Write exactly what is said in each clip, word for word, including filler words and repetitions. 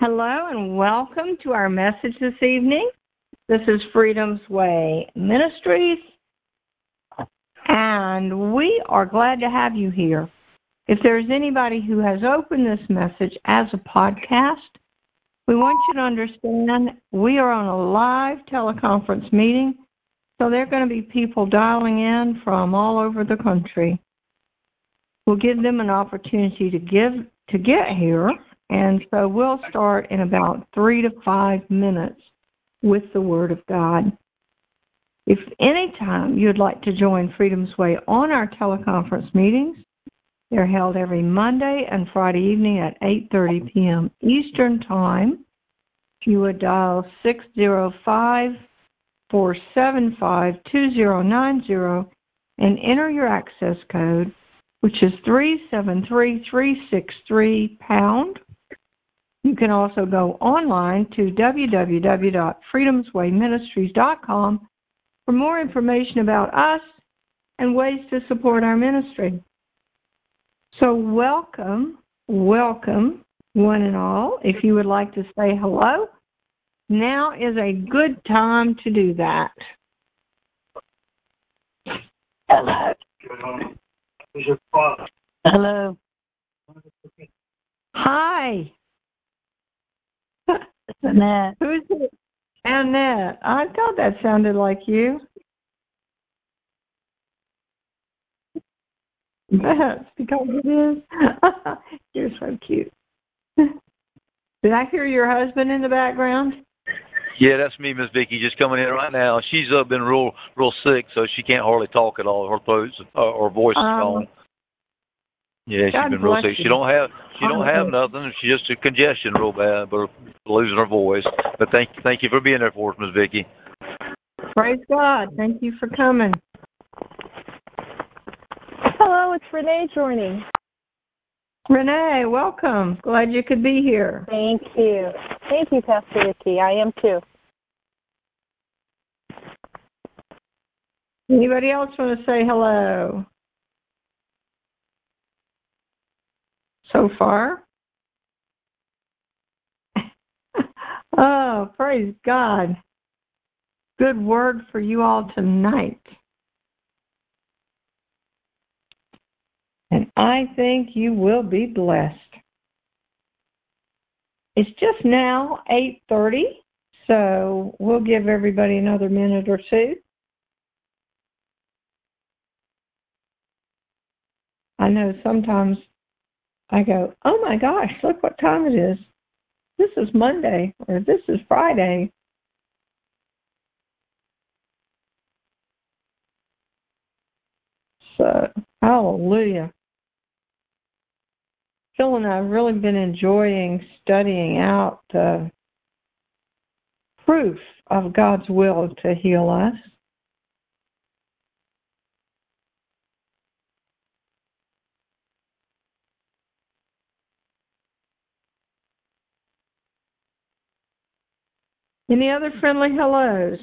Hello and welcome to our message this evening. This is Freedom's Way Ministries, and we are glad to have you here. If there's anybody who has opened this message as a podcast, we want you to understand we are on a live teleconference meeting, so there are going to be people dialing in from all over the country. We'll give them an opportunity to give to get here, and so we'll start in about three to five minutes with the Word of God. If any time you'd like to join Freedom's Way on our teleconference meetings, they're held every Monday and Friday evening at eight thirty p.m. Eastern Time. You would dial six zero five, four seven five, two zero nine zero and enter your access code, which is three seven three three six three pound. You can also go online to w w w dot freedoms way ministries dot com for more information about us and ways to support our ministry. So welcome, welcome, one and all. If you would like to say hello, now is a good time to do that. Hello. Hello. Hi. Annette. Who's it? Annette. I thought that sounded like you. That's because it is. You're so cute. Did I hear your husband in the background? Yeah, that's me, Miss Vicki, just coming in right now. She's uh, been real, real sick, so she can't hardly talk at all. Her throat's, uh, her voice is um, gone. Yeah, she's God been real sick. you. She don't have, she don't have nothing. She's just a congestion real bad, but losing her voice. But thank, thank you for being there for us, Miss Vicki. Praise God. Thank you for coming. Hello, it's Renee joining. Renee, welcome. Glad you could be here. Thank you. Thank you, Pastor Vicki. I am too. Anybody else want to say hello? So far? Oh, praise God. Good word for you all tonight. And I think you will be blessed. It's just now eight thirty, so we'll give everybody another minute or two. I know sometimes I go, oh my gosh, look what time it is. This is Monday, or this is Friday. So, hallelujah. Phil and I have really been enjoying studying out the proof of God's will to heal us. Any other friendly hellos?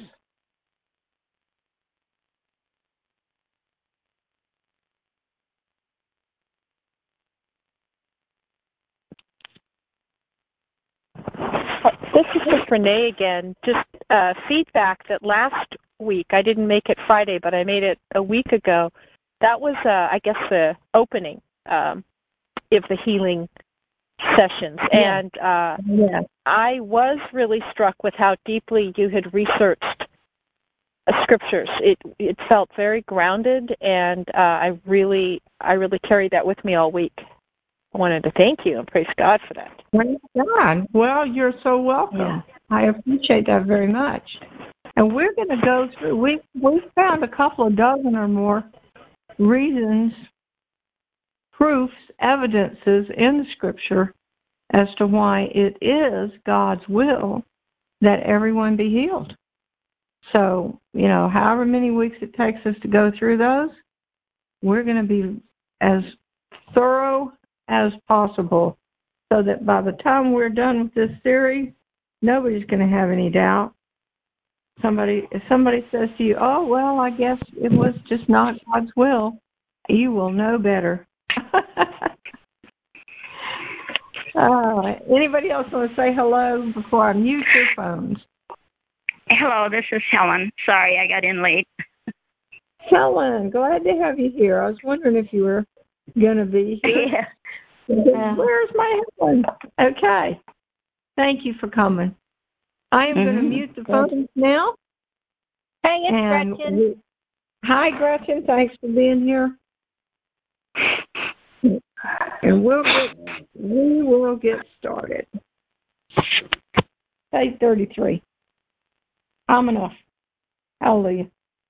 This is just Renee again. Just uh, feedback that last week, I didn't make it Friday, but I made it a week ago. That was, uh, I guess, the opening um, of the healing sessions. Yeah. And uh, yeah. I was really struck with how deeply you had researched uh, scriptures. It it felt very grounded, and uh, I really I really carried that with me all week. I wanted to thank you and praise God for that. Praise God. Well, you're so welcome. Yeah. I appreciate that very much. And we're going to go through, we we found a couple of dozen or more reasons, proofs, evidences in the Scripture as to why it is God's will that everyone be healed. So, you know, however many weeks it takes us to go through those, we're going to be as thorough as possible so that by the time we're done with this series, nobody's going to have any doubt. Somebody, if somebody says to you, oh, well, I guess it was just not God's will, you will know better. Uh, anybody else want to say hello before I mute your phones? Hello, this is Helen. Sorry, I got in late. Helen, glad to have you here. I was wondering if you were going to be here. Yeah. Uh, Where's my Helen? Okay. Thank you for coming. I am mm-hmm. going to mute the phones now. Hey, it's and Gretchen. We, hi, Gretchen. Thanks for being here. And we'll get, we will get started. Page thirty-three. I'm enough. Hallelujah.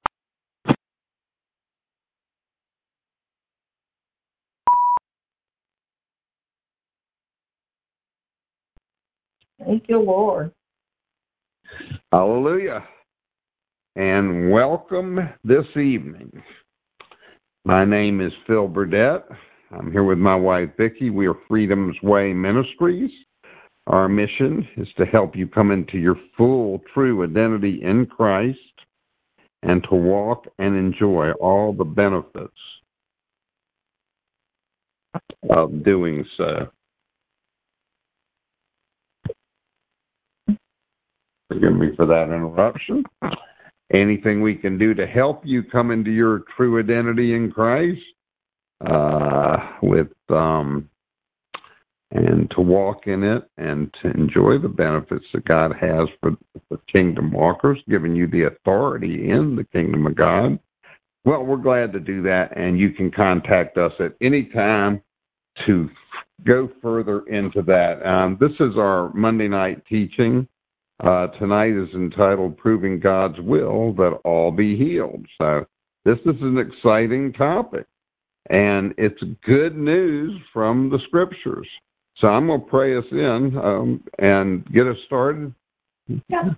Thank you, Lord. Hallelujah. And welcome this evening. My name is Phil Burdett. I'm here with my wife, Vicki. We are Freedom's Way Ministries. Our mission is to help you come into your full, true identity in Christ and to walk and enjoy all the benefits of doing so. Forgive me for that interruption. Anything we can do to help you come into your true identity in Christ, uh, with um, and to walk in it and to enjoy the benefits that God has for the kingdom walkers, giving you the authority in the kingdom of God. Well, we're glad to do that, and you can contact us at any time to go further into that. Um, this is our Monday night teaching. Uh, tonight is entitled Proving God's Will That All Be Healed. So this is an exciting topic, and it's good news from the Scriptures. So I'm going to pray us in um, and get us started. Yeah.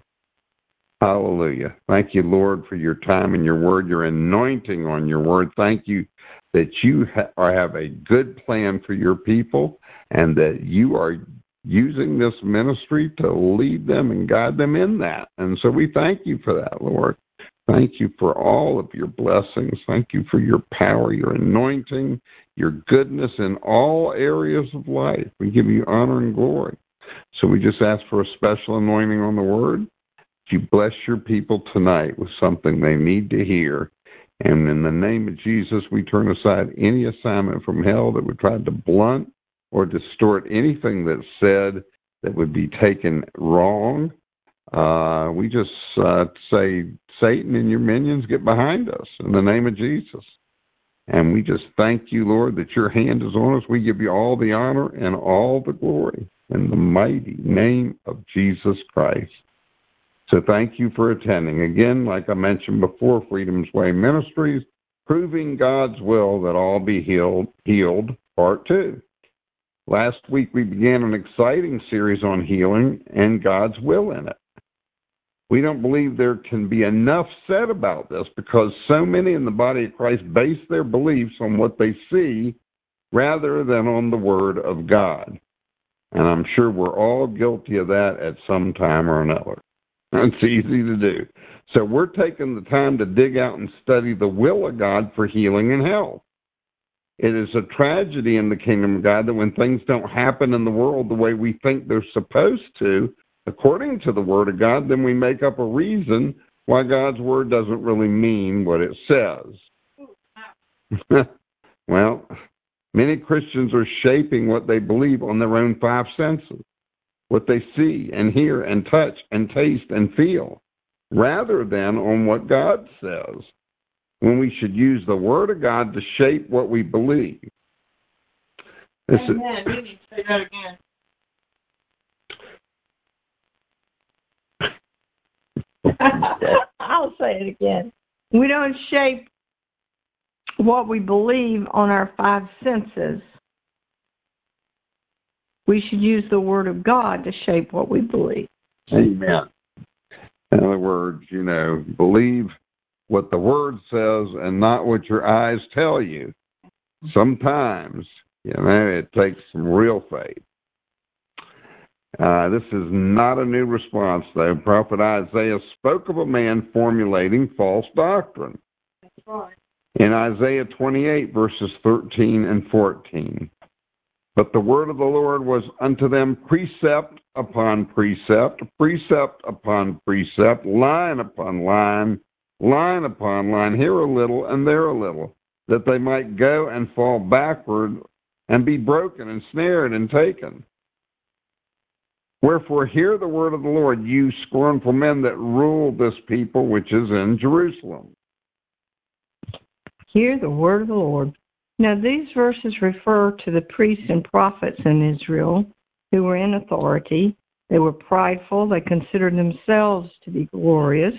Hallelujah. Thank you, Lord, for your time and your word, your anointing on your word. Thank you that you ha- have a good plan for your people and that you are using this ministry to lead them and guide them in that. And so we thank you for that, Lord. Thank you for all of your blessings. Thank you for your power, your anointing, your goodness in all areas of life. We give you honor and glory. So we just ask for a special anointing on the word. You bless your people tonight with something they need to hear. And in the name of Jesus, we turn aside any assignment from hell that would try to blunt or distort anything that's said that would be taken wrong. Uh, we just uh, say, Satan and your minions, get behind us in the name of Jesus. And we just thank you, Lord, that your hand is on us. We give you all the honor and all the glory in the mighty name of Jesus Christ. So thank you for attending. Again, like I mentioned before, Freedom's Way Ministries, Proving God's Will That All Be Healed, healed Part two. Last week we began an exciting series on healing and God's will in it. We don't believe there can be enough said about this because so many in the body of Christ base their beliefs on what they see rather than on the Word of God. And I'm sure we're all guilty of that at some time or another. It's easy to do. So we're taking the time to dig out and study the will of God for healing and health. It is a tragedy in the kingdom of God that when things don't happen in the world the way we think they're supposed to, according to the Word of God, then we make up a reason why God's Word doesn't really mean what it says. Well, many Christians are shaping what they believe on their own five senses, what they see and hear and touch and taste and feel, rather than on what God says, when we should use the Word of God to shape what we believe. This Amen. You need to say that again. I'll say it again. We don't shape what we believe on our five senses. We should use the Word of God to shape what we believe. Amen. In other words, you know, believe what the Word says and not what your eyes tell you. Sometimes, you know, it takes some real faith. Uh, this is not a new response, though. Prophet Isaiah spoke of a man formulating false doctrine. That's right. In Isaiah twenty-eight, verses thirteen and fourteen. But the word of the Lord was unto them precept upon precept, precept upon precept, line upon line, line upon line, here a little and there a little, that they might go and fall backward and be broken and snared and taken. Wherefore hear the word of the Lord, you scornful men that rule this people which is in Jerusalem. Hear the word of the Lord. Now, these verses refer to the priests and prophets in Israel who were in authority. They were prideful. They considered themselves to be glorious.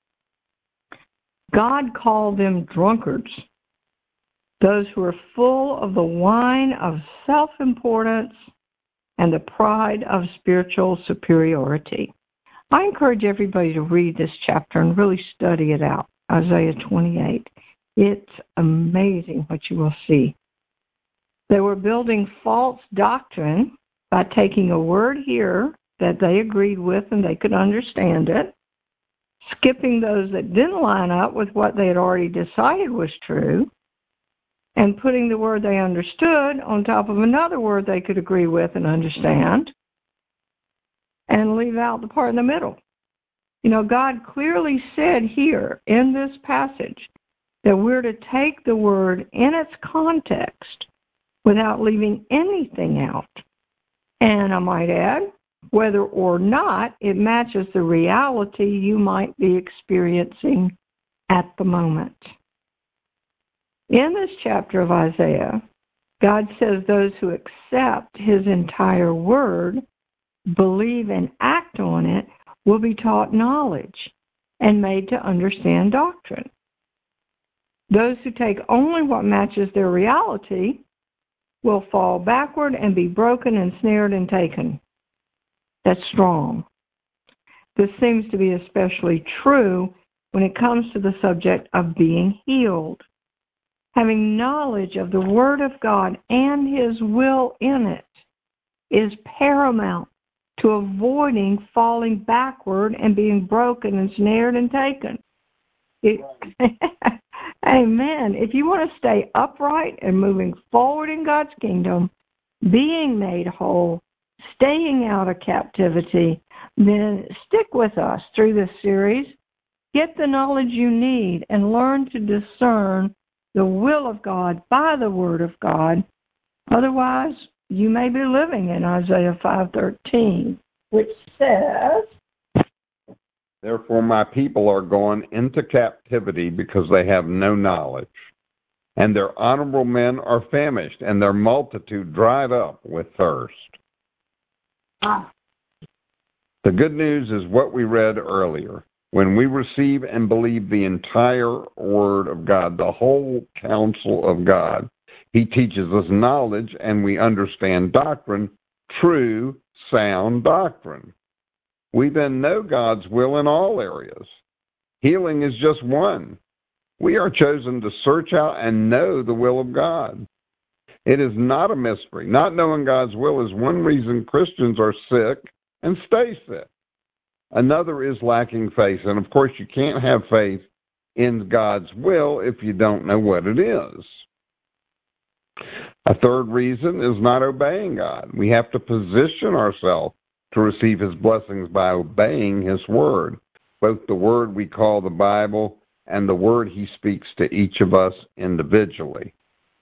God called them drunkards, those who are full of the wine of self-importance and the pride of spiritual superiority. I encourage everybody to read this chapter and really study it out, Isaiah twenty-eight. It's amazing what you will see. They were building false doctrine by taking a word here that they agreed with and they could understand it, skipping those that didn't line up with what they had already decided was true, and putting the word they understood on top of another word they could agree with and understand, and leave out the part in the middle. You know, God clearly said here in this passage that we're to take the word in its context without leaving anything out. And I might add, whether or not it matches the reality you might be experiencing at the moment. In this chapter of Isaiah, God says those who accept his entire word, believe and act on it, will be taught knowledge and made to understand doctrine. Those who take only what matches their reality will fall backward and be broken and snared and taken. That's strong. This seems to be especially true when it comes to the subject of being healed. Having knowledge of the Word of God and His will in it is paramount to avoiding falling backward and being broken and snared and taken. It, Amen. If you want to stay upright and moving forward in God's kingdom, being made whole, staying out of captivity, then stick with us through this series. Get the knowledge you need and learn to discern the will of God by the Word of God. Otherwise, you may be living in Isaiah five thirteen, which says, Therefore my people are gone into captivity because they have no knowledge. And their honorable men are famished, and their multitude dried up with thirst. ah. The good news is what we read earlier. When we receive and believe the entire Word of God, the whole counsel of God, He teaches us knowledge and we understand doctrine, true, sound doctrine. We then know God's will in all areas. Healing is just one. We are chosen to search out and know the will of God. It is not a mystery. Not knowing God's will is one reason Christians are sick and stay sick. Another is lacking faith. And of course, you can't have faith in God's will if you don't know what it is. A third reason is not obeying God. We have to position ourselves to receive His blessings by obeying His Word, both the Word we call the Bible and the Word He speaks to each of us individually.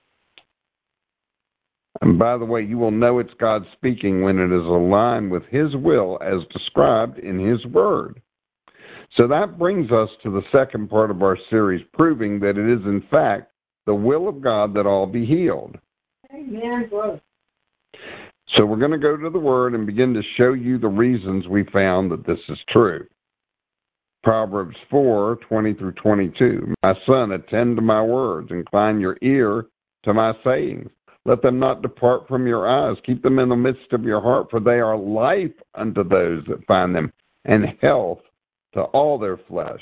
And by the way, you will know it's God speaking when it is aligned with His will as described in His Word. So that brings us to the second part of our series, proving that it is in fact the will of God that all be healed. Amen, brother. So we're going to go to the Word and begin to show you the reasons we found that this is true. Proverbs four, twenty through twenty-two. My son, attend to my words, incline your ear to my sayings. Let them not depart from your eyes. Keep them in the midst of your heart, for they are life unto those that find them, and health to all their flesh.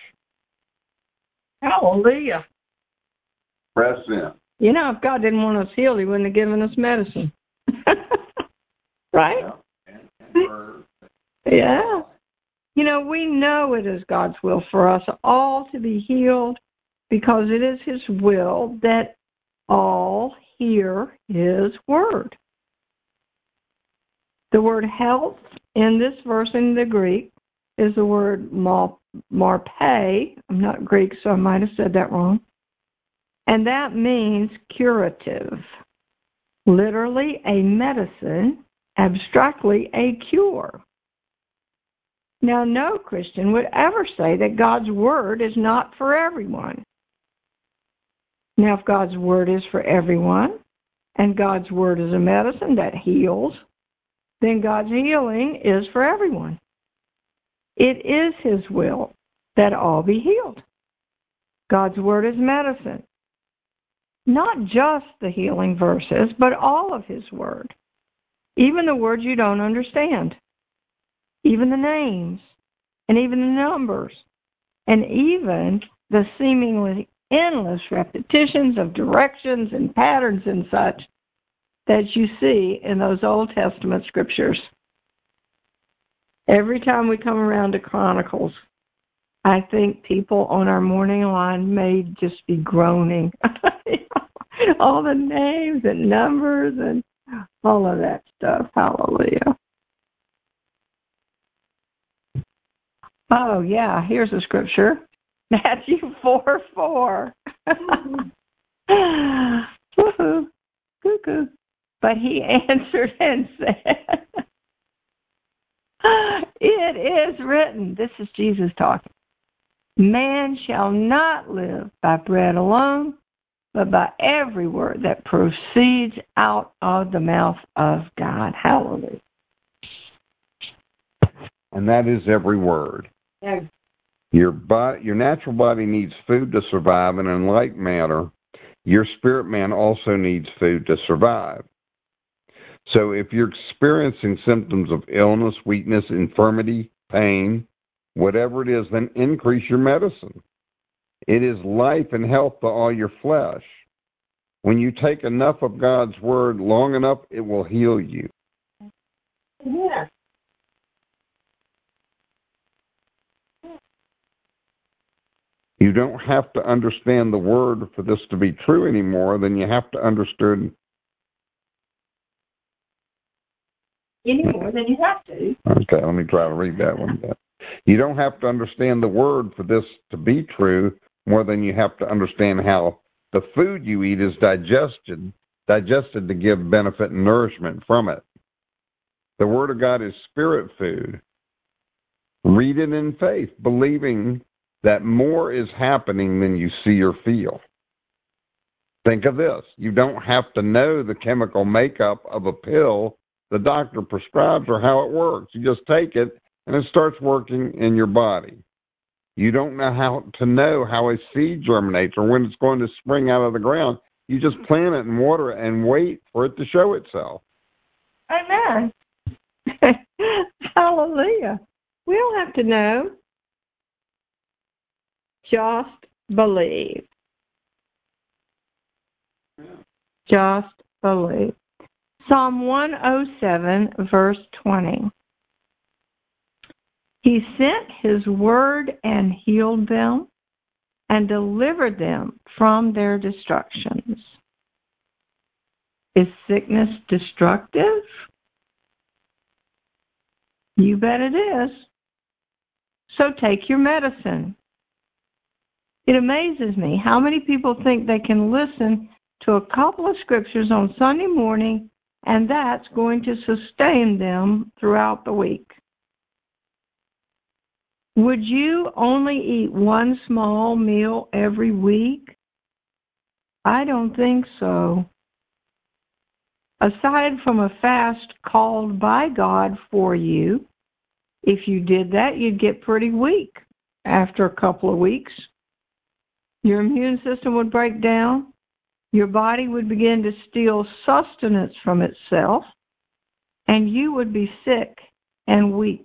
Hallelujah. Press in. You know, if God didn't want us healed, He wouldn't have given us medicine. Right? Yeah. Yeah. You know, we know it is God's will for us all to be healed because it is His will that all hear His word. The word health in this verse in the Greek is the word mar- marpe. I'm not Greek, so I might have said that wrong. And that means curative. Literally a medicine, abstractly a cure. Now, no Christian would ever say that God's Word is not for everyone. Now, if God's Word is for everyone, and God's Word is a medicine that heals, then God's healing is for everyone. It is His will that all be healed. God's Word is medicine. Not just the healing verses, but all of His Word. Even the words you don't understand. Even the names. And even the numbers. And even the seemingly endless repetitions of directions and patterns and such that you see in those Old Testament scriptures. Every time we come around to Chronicles, I think people on our morning line may just be groaning. All the names and numbers and all of that stuff. Hallelujah. Oh, yeah, here's a scripture. Matthew four four. Woohoo. Cuckoo. But he answered and said, it is written, this is Jesus talking, man shall not live by bread alone, but by every word that proceeds out of the mouth of God. Hallelujah. And that is every word. Yeah. Your body, your natural body needs food to survive, and in like manner, your spirit man also needs food to survive. So if you're experiencing symptoms of illness, weakness, infirmity, pain, whatever it is, then increase your medicine. It is life and health to all your flesh. When you take enough of God's word long enough, it will heal you. Yeah. You don't have to understand the word for this to be true anymore, then you have to understand. Any more than you have to. Okay, let me try to read that one. You don't have to understand the word for this to be true more than you have to understand how the food you eat is digested, digested to give benefit and nourishment from it. The Word of God is spirit food. Read it in faith, believing that more is happening than you see or feel. Think of this. You don't have to know the chemical makeup of a pill the doctor prescribes or how it works. You just take it, and it starts working in your body. You don't know how to know how a seed germinates or when it's going to spring out of the ground. You just plant it and water it and wait for it to show itself. Amen. Hallelujah. We don't have to know. Just believe. Just believe. Psalm one oh seven, verse twenty. He sent his word and healed them and delivered them from their destructions. Is sickness destructive? You bet it is. So take your medicine. It amazes me how many people think they can listen to a couple of scriptures on Sunday morning and that's going to sustain them throughout the week. Would you only eat one small meal every week? I don't think so. Aside from a fast called by God for you, if you did that, you'd get pretty weak after a couple of weeks. Your immune system would break down. Your body would begin to steal sustenance from itself, and you would be sick and weak.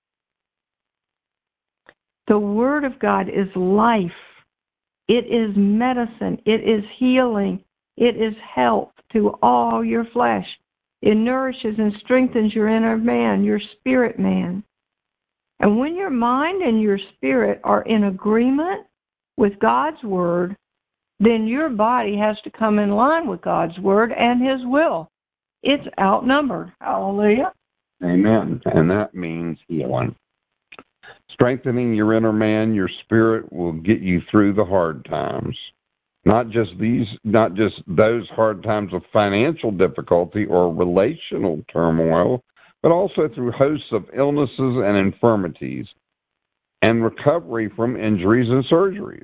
The Word of God is life. It is medicine. It is healing. It is health to all your flesh. It nourishes and strengthens your inner man, your spirit man. And when your mind and your spirit are in agreement with God's Word, then your body has to come in line with God's Word and His will. It's outnumbered. Hallelujah. Amen. And that means healing. Strengthening your inner man, your spirit will get you through the hard times. Not just these, not just those hard times of financial difficulty or relational turmoil, but also through hosts of illnesses and infirmities and recovery from injuries and surgeries.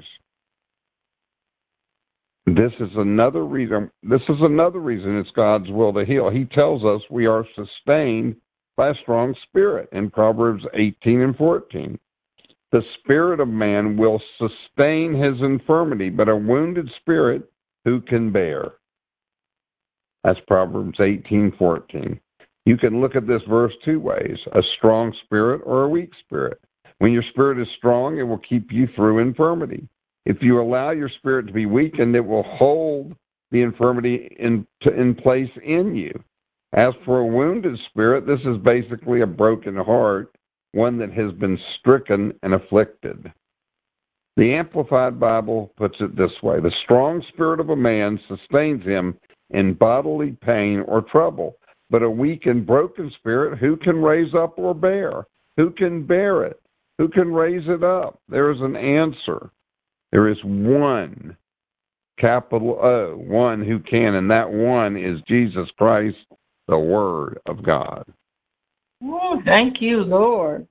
This is another reason, this is another reason it's God's will to heal. He tells us we are sustained by a strong spirit in Proverbs eighteen and fourteen. The spirit of man will sustain his infirmity, but a wounded spirit who can bear? That's Proverbs eighteen fourteen. You can look at this verse two ways, a strong spirit or a weak spirit. When your spirit is strong, it will keep you through infirmity. If you allow your spirit to be weakened, it will hold the infirmity in, in place in you. As for a wounded spirit, this is basically a broken heart, one that has been stricken and afflicted. The Amplified Bible puts it this way: the strong spirit of a man sustains him in bodily pain or trouble, but a weak and broken spirit, who can raise up or bear? Who can bear it? Who can raise it up? There is an answer. There is one, capital O, one who can, and that one is Jesus Christ, the Word of God. Oh, thank you, Lord.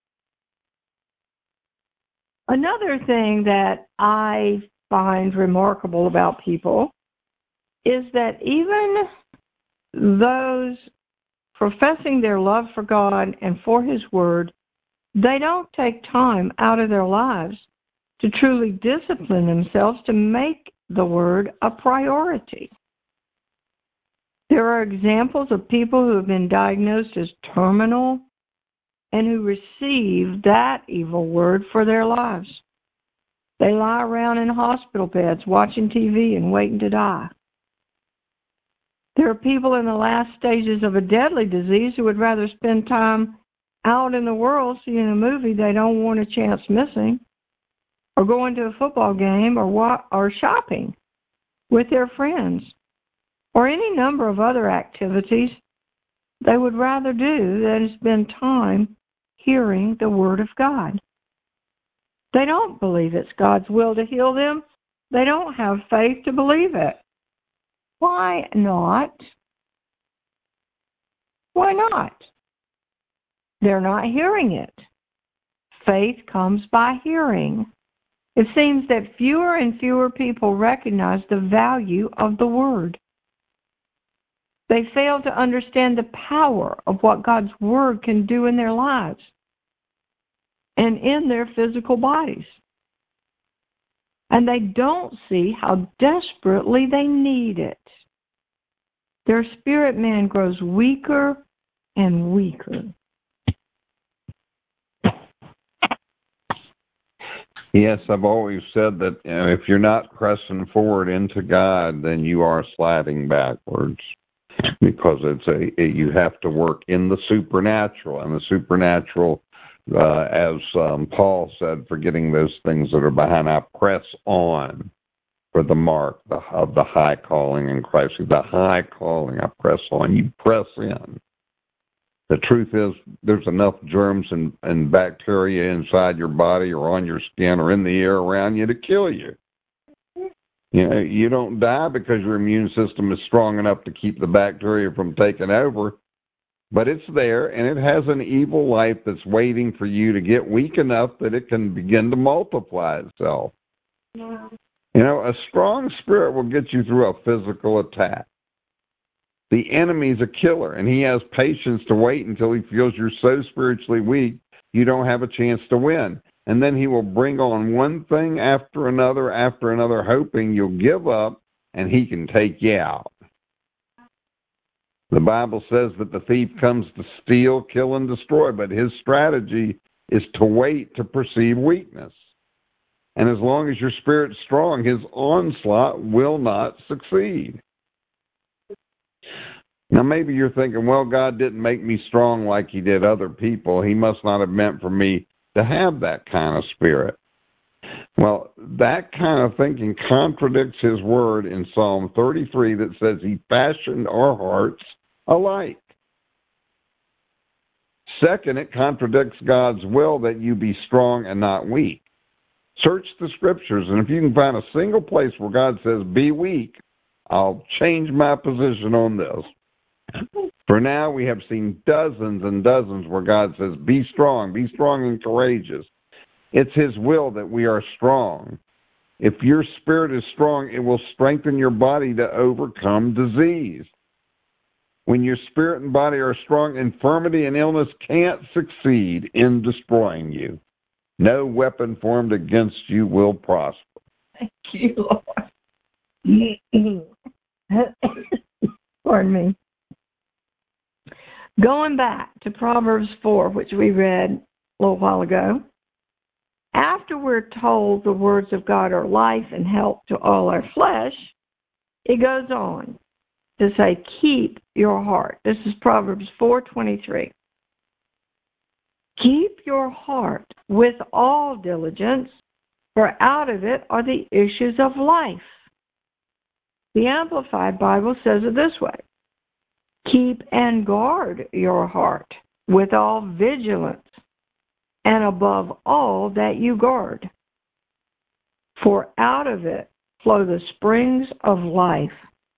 Another thing that I find remarkable about people is that even those professing their love for God and for His Word, they don't take time out of their lives to truly discipline themselves to make the Word a priority. There are examples of people who have been diagnosed as terminal and who receive that evil word for their lives. They lie around in hospital beds watching T V and waiting to die. There are people in the last stages of a deadly disease who would rather spend time out in the world seeing a movie they don't want a chance missing, or going to a football game, or wa- or shopping with their friends, or any number of other activities they would rather do than spend time hearing the Word of God. They don't believe it's God's will to heal them. They don't have faith to believe it. Why not? Why not? They're not hearing it. Faith comes by hearing. It seems that fewer and fewer people recognize the value of the Word. They fail to understand the power of what God's Word can do in their lives and in their physical bodies. And they don't see how desperately they need it. Their spirit man grows weaker and weaker. Yes, I've always said that uh, if you're not pressing forward into God, then you are sliding backwards, because it's a it, you have to work in the supernatural, and the supernatural, uh, as um, Paul said, forgetting those things that are behind, I press on for the mark the, of the high calling in Christ. The high calling, I press on. You press in. The truth is, there's enough germs and, and bacteria inside your body or on your skin or in the air around you to kill you. You know, you don't die because your immune system is strong enough to keep the bacteria from taking over, but it's there, and it has an evil life that's waiting for you to get weak enough that it can begin to multiply itself. Yeah. You know, a strong spirit will get you through a physical attack. The enemy's a killer, and he has patience to wait until he feels you're so spiritually weak you don't have a chance to win. And then he will bring on one thing after another after another, hoping you'll give up and he can take you out. The Bible says that the thief comes to steal, kill, and destroy, but his strategy is to wait to perceive weakness. And as long as your spirit's strong, his onslaught will not succeed. Now, maybe you're thinking, well, God didn't make me strong like he did other people. He must not have meant for me to have that kind of spirit. Well, that kind of thinking contradicts his word in Psalm thirty-three that says he fashioned our hearts alike. Second, it contradicts God's will that you be strong and not weak. Search the scriptures, and if you can find a single place where God says, be weak, I'll change my position on this. For now, we have seen dozens and dozens where God says, be strong, be strong and courageous. It's His will that we are strong. If your spirit is strong, it will strengthen your body to overcome disease. When your spirit and body are strong, infirmity and illness can't succeed in destroying you. No weapon formed against you will prosper. Thank you, Lord. Pardon me. Going back to Proverbs four, which we read a little while ago, after we're told the words of God are life and health to all our flesh, it goes on to say, keep your heart. This is Proverbs four twenty-three. Keep your heart with all diligence, for out of it are the issues of life. The Amplified Bible says it this way: keep and guard your heart with all vigilance, and above all that you guard. For out of it flow the springs of life.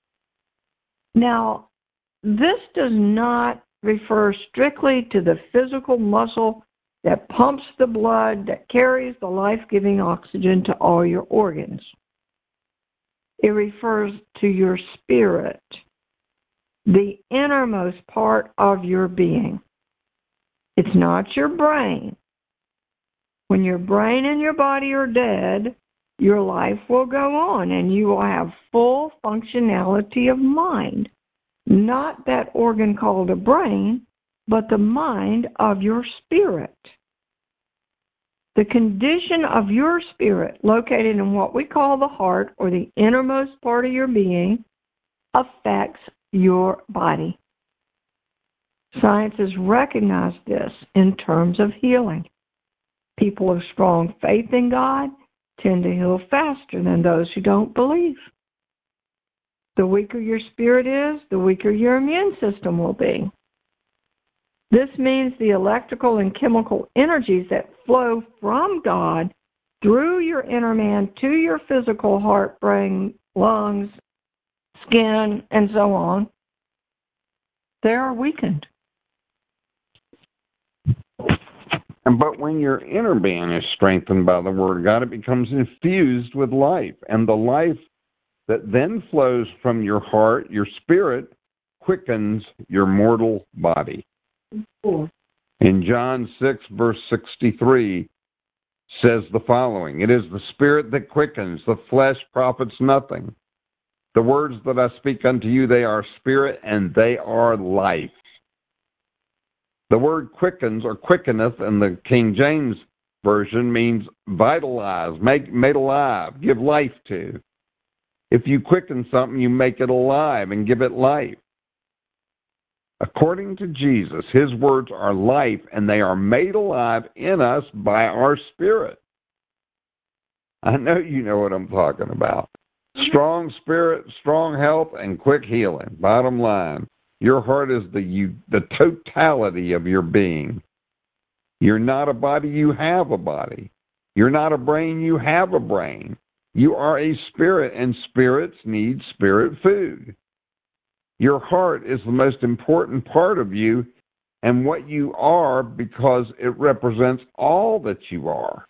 Now, this does not refer strictly to the physical muscle that pumps the blood, that carries the life-giving oxygen to all your organs. It refers to your spirit, the innermost part of your being. It's not your brain. When your brain and your body are dead, your life will go on and you will have full functionality of mind. Not that organ called a brain, but the mind of your spirit. The condition of your spirit, located in what we call the heart, or the innermost part of your being, affects your body. Science has recognized this in terms of healing. People of strong faith in God tend to heal faster than those who don't believe. The weaker your spirit is, the weaker your immune system will be. This means the electrical and chemical energies that flow from God through your inner man to your physical heart, brain, lungs, skin, and so on, they are weakened. But when your inner being is strengthened by the Word of God, it becomes infused with life. And the life that then flows from your heart, your spirit, quickens your mortal body. In John six, verse sixty-three, says the following: it is the spirit that quickens, the flesh profits nothing. The words that I speak unto you, they are spirit and they are life. The word quickens or quickeneth in the King James Version means vitalize, make made alive, give life to. If you quicken something, you make it alive and give it life. According to Jesus, His words are life, and they are made alive in us by our spirit. I know you know what I'm talking about. Strong spirit, strong health, and quick healing. Bottom line, your heart is the you, the totality of your being. You're not a body, you have a body. You're not a brain, you have a brain. You are a spirit, and spirits need spirit food. Your heart is the most important part of you and what you are, because it represents all that you are.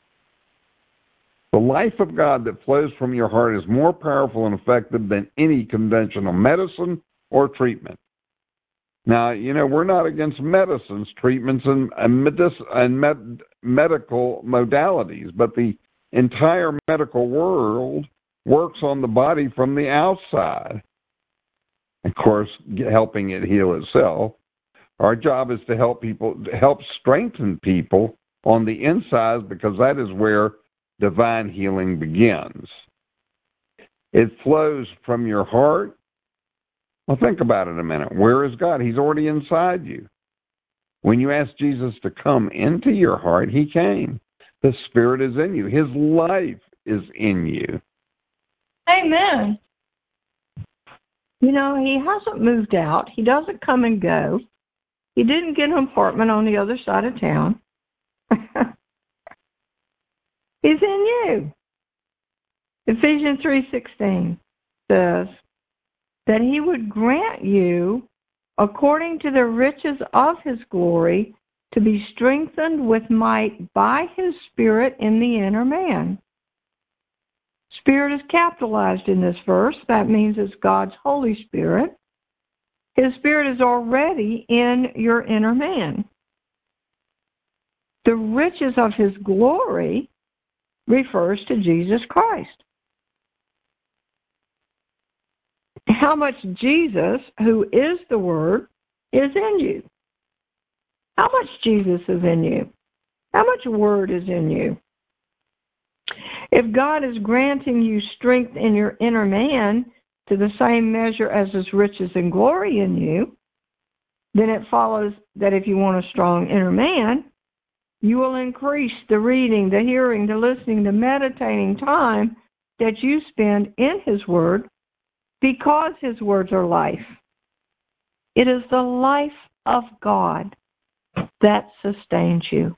The life of God that flows from your heart is more powerful and effective than any conventional medicine or treatment. Now, you know, we're not against medicines, treatments, and, and, medic- and med- medical modalities, but the entire medical world works on the body from the outside. Of course, helping it heal itself. Our job is to help people, to help strengthen people on the inside, because that is where divine healing begins. It flows from your heart. Well, think about it a minute. Where is God? He's already inside you. When you ask Jesus to come into your heart, He came. The Spirit is in you. His life is in you. Amen. You know, He hasn't moved out. He doesn't come and go. He didn't get an apartment on the other side of town. He's in you. Ephesians three sixteen says that he would grant you, according to the riches of his glory, to be strengthened with might by his Spirit in the inner man. Spirit is capitalized in this verse. That means it's God's Holy Spirit. His Spirit is already in your inner man. The riches of his glory refers to Jesus Christ. How much Jesus, who is the Word, is in you? How much Jesus is in you? How much Word is in you? If God is granting you strength in your inner man to the same measure as his riches and glory in you, then it follows that if you want a strong inner man, you will increase the reading, the hearing, the listening, the meditating time that you spend in his Word, because his words are life. It is the life of God that sustains you.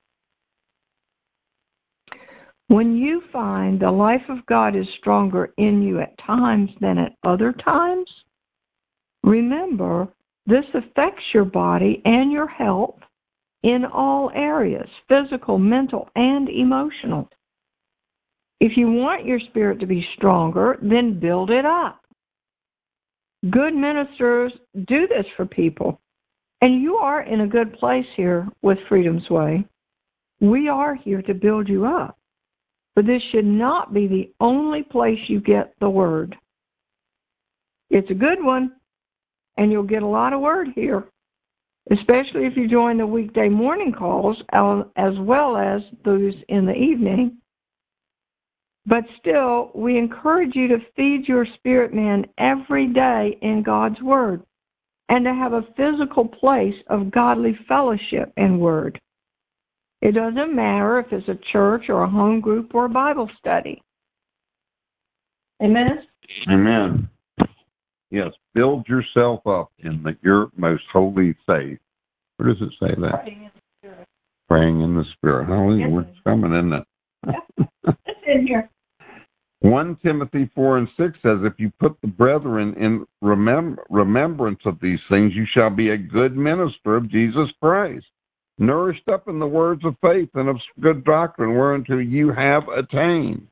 When you find the life of God is stronger in you at times than at other times, remember this affects your body and your health in all areas, physical, mental, and emotional. If you want your spirit to be stronger, then build it up. Good ministers do this for people. And you are in a good place here with Freedom's Way. We are here to build you up. But this should not be the only place you get the Word. It's a good one, and you'll get a lot of Word here, especially if you join the weekday morning calls as well as those in the evening. But still, we encourage you to feed your spirit man every day in God's Word and to have a physical place of godly fellowship and Word. It doesn't matter if it's a church or a home group or a Bible study. Amen? Amen. Yes, build yourself up in the, your most holy faith. Where does it say that? Praying in the Spirit. Praying in the Spirit. Hallelujah. We're coming in that. Yeah. It's in here. First Timothy four and six says, if you put the brethren in remem- remembrance of these things, you shall be a good minister of Jesus Christ, nourished up in the words of faith and of good doctrine, whereunto you have attained.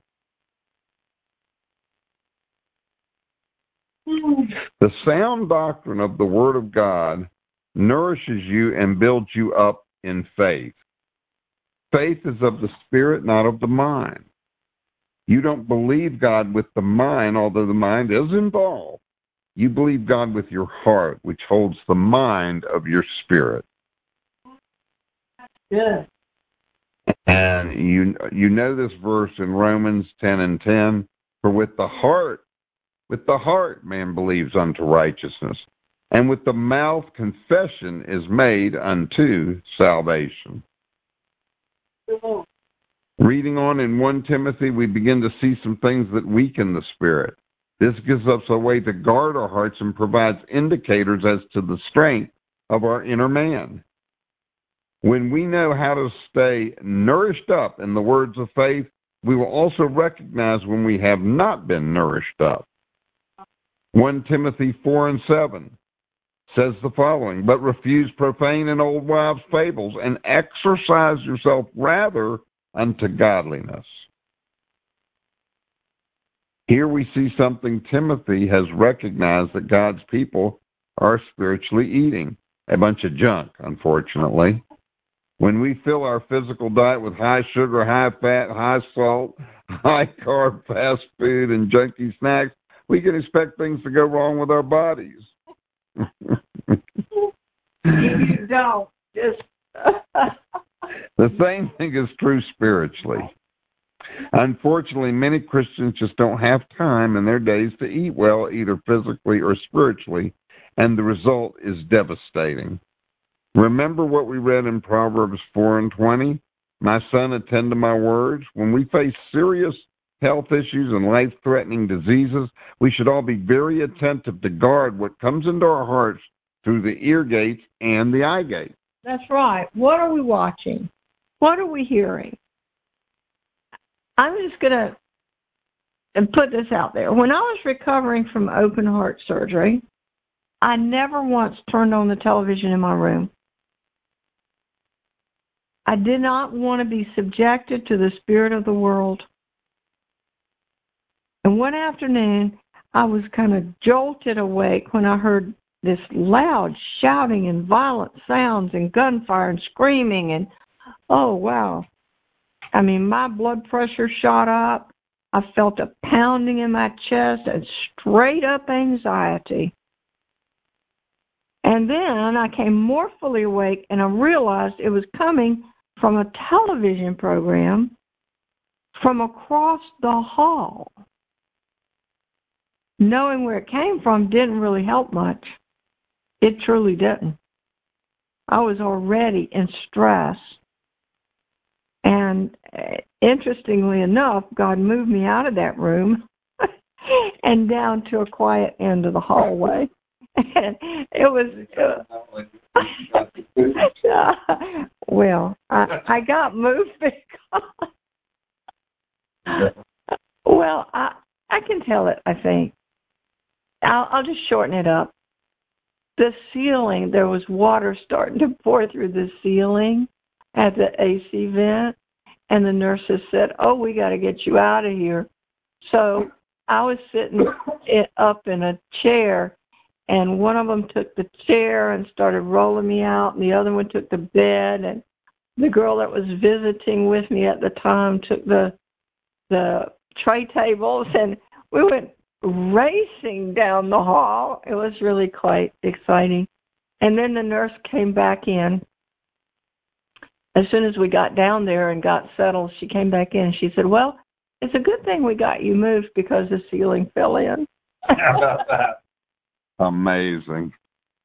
The sound doctrine of the Word of God nourishes you and builds you up in faith. Faith is of the Spirit, not of the mind. You don't believe God with the mind, although the mind is involved. You believe God with your heart, which holds the mind of your spirit. Good. And you you know this verse in Romans ten and ten. For with the heart, with the heart man believes unto righteousness, and with the mouth confession is made unto salvation. Good. Reading on in First Timothy, we begin to see some things that weaken the spirit. This gives us a way to guard our hearts and provides indicators as to the strength of our inner man. When we know how to stay nourished up in the words of faith, we will also recognize when we have not been nourished up. First Timothy four and seven says the following, but refuse profane and old wives' fables, and exercise yourself rather unto godliness. Here we see something Timothy has recognized, that God's people are spiritually eating a bunch of junk, unfortunately. When we fill our physical diet with high sugar, high fat, high salt, high carb, fast food, and junky snacks, we can expect things to go wrong with our bodies. You don't. Just... The same thing is true spiritually. Unfortunately, many Christians just don't have time in their days to eat well, either physically or spiritually, and the result is devastating. Remember what we read in Proverbs four and twenty? My son, attend to my words. When we face serious health issues and life-threatening diseases, we should all be very attentive to guard what comes into our hearts through the ear gates and the eye gates. That's right. What are we watching? What are we hearing? I'm just going to put this out there. When I was recovering from open heart surgery, I never once turned on the television in my room. I did not want to be subjected to the spirit of the world. And one afternoon, I was kind of jolted awake when I heard this loud shouting and violent sounds and gunfire and screaming. And, oh, wow. I mean, my blood pressure shot up. I felt a pounding in my chest and straight up anxiety. And then I came more fully awake, and I realized it was coming from a television program from across the hall. Knowing where it came from didn't really help much. It truly didn't. I was already in stress. And interestingly enough, God moved me out of that room and down to a quiet end of the hallway. And it was, uh, well, I, I got moved because, well, I, I can tell it, I think. I'll, I'll just shorten it up. The ceiling, there was water starting to pour through the ceiling at the A C vent, and the nurses said, oh, we got to get you out of here. So I was sitting up in a chair, and one of them took the chair and started rolling me out, and the other one took the bed, and the girl that was visiting with me at the time took the the tray tables, and we went racing down the hall. It was really quite exciting. And then the nurse came back in. As soon as we got down there and got settled, she came back in and she said, well, it's a good thing we got you moved because the ceiling fell in. How about that? Amazing.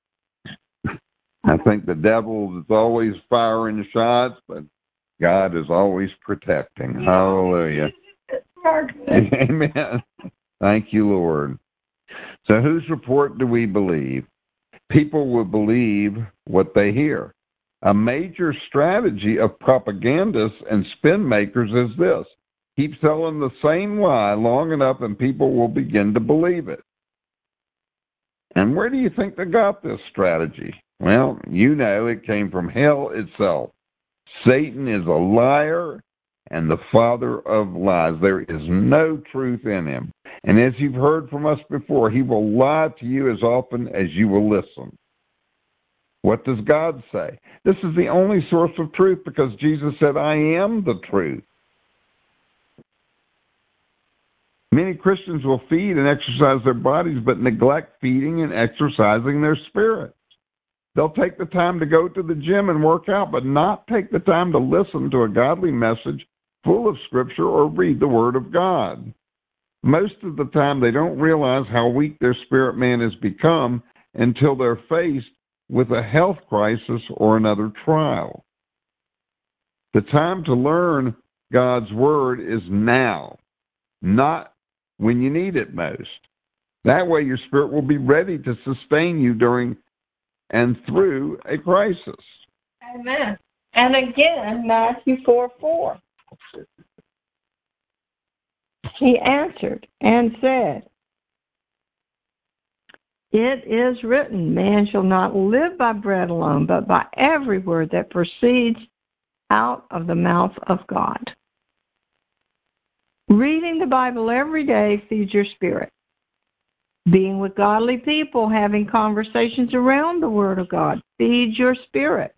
I think the devil is always firing shots, but God is always protecting. Hallelujah. Amen. Thank you, Lord. So whose report do we believe? People will believe what they hear. A major strategy of propagandists and spin makers is this. Keep telling the same lie long enough and people will begin to believe it. And where do you think they got this strategy? Well, you know it came from hell itself. Satan is a liar and the father of lies. There is no truth in him. And as you've heard from us before, he will lie to you as often as you will listen. What does God say? This is the only source of truth because Jesus said, I am the truth. Many Christians will feed and exercise their bodies, but neglect feeding and exercising their spirits. They'll take the time to go to the gym and work out, but not take the time to listen to a godly message full of Scripture or read the Word of God. Most of the time, they don't realize how weak their spirit man has become until they're faced with a health crisis or another trial. The time to learn God's Word is now, not when you need it most. That way, your spirit will be ready to sustain you during and through a crisis. Amen. And again, Matthew four four. He answered and said, it is written, man shall not live by bread alone, but by every word that proceeds out of the mouth of God. Reading the Bible every day feeds your spirit. Being with godly people, having conversations around the Word of God, feeds your spirit.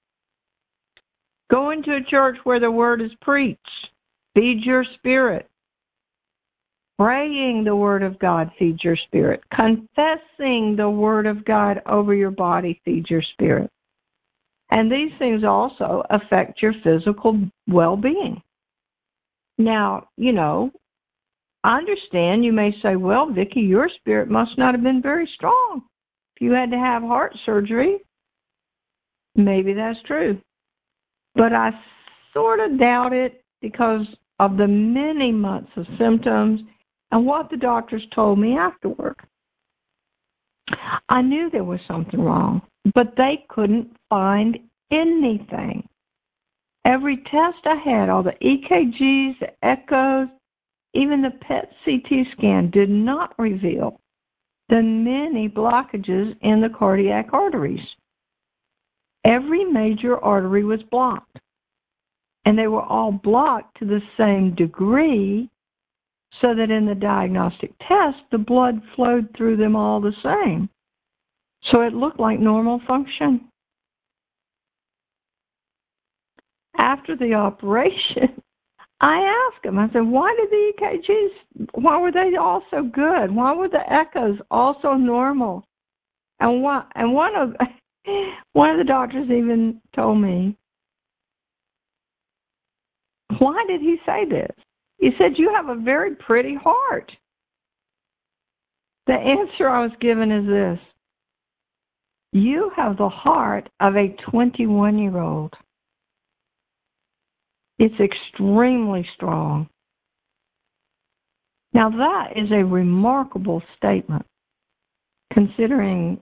Going to a church where the Word is preached feeds your spirit. Praying the Word of God feeds your spirit. Confessing the Word of God over your body feeds your spirit. And these things also affect your physical well-being. Now, you know, I understand you may say, well, Vicki, your spirit must not have been very strong. If you had to have heart surgery, maybe that's true. But I sort of doubt it because of the many months of symptoms and what the doctors told me afterward. I knew there was something wrong, but they couldn't find anything. Every test I had, all the E K Gs, the echoes, even the P E T C T scan did not reveal the many blockages in the cardiac arteries. Every major artery was blocked, and they were all blocked to the same degree so that in the diagnostic test, the blood flowed through them all the same. So it looked like normal function. After the operation, I asked him, I said, why did the E K Gs, why were they all so good? Why were the echoes all so normal? And one, and one of one of the doctors even told me, why did he say this? He said, you have a very pretty heart. The answer I was given is this: you have the heart of a twenty-one-year-old. It's extremely strong. Now that is a remarkable statement, considering